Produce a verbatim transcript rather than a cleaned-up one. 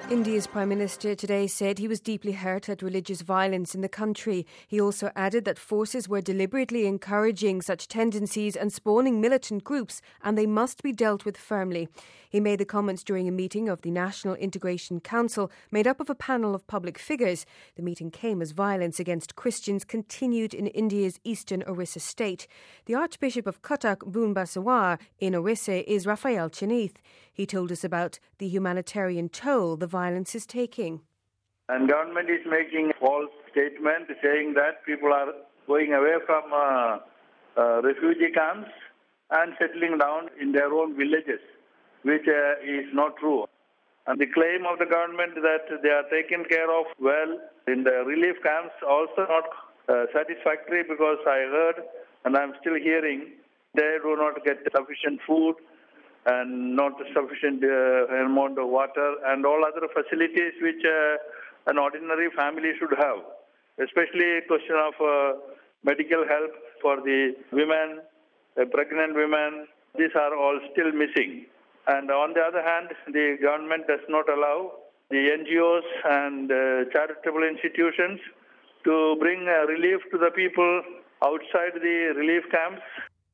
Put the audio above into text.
India's Prime Minister today said he was deeply hurt at religious violence in the country. He also added that forces were deliberately encouraging such tendencies and spawning militant groups, and they must be dealt with firmly. He made the comments during a meeting of the National Integration Council made up of a panel of public figures. The meeting came as violence against Christians continued in India's eastern Orissa state. The Archbishop of Cuttack, Bhubaneswar in Orissa is Raphael Chenith. He told us about the humanitarian toll the violence is taking. And government is making a false statement saying that people are going away from uh, uh, refugee camps and settling down in their own villages, which uh, is not true. And the claim of the government that they are taken care of well in the relief camps also not uh, satisfactory, because I heard and I'm still hearing they do not get sufficient food and not sufficient uh, amount of water and all other facilities which uh, an ordinary family should have, especially question of uh, medical help for the women, uh, pregnant women. These are all still missing. And on the other hand, the government does not allow the N G Os and uh, charitable institutions to bring uh, relief to the people outside the relief camps.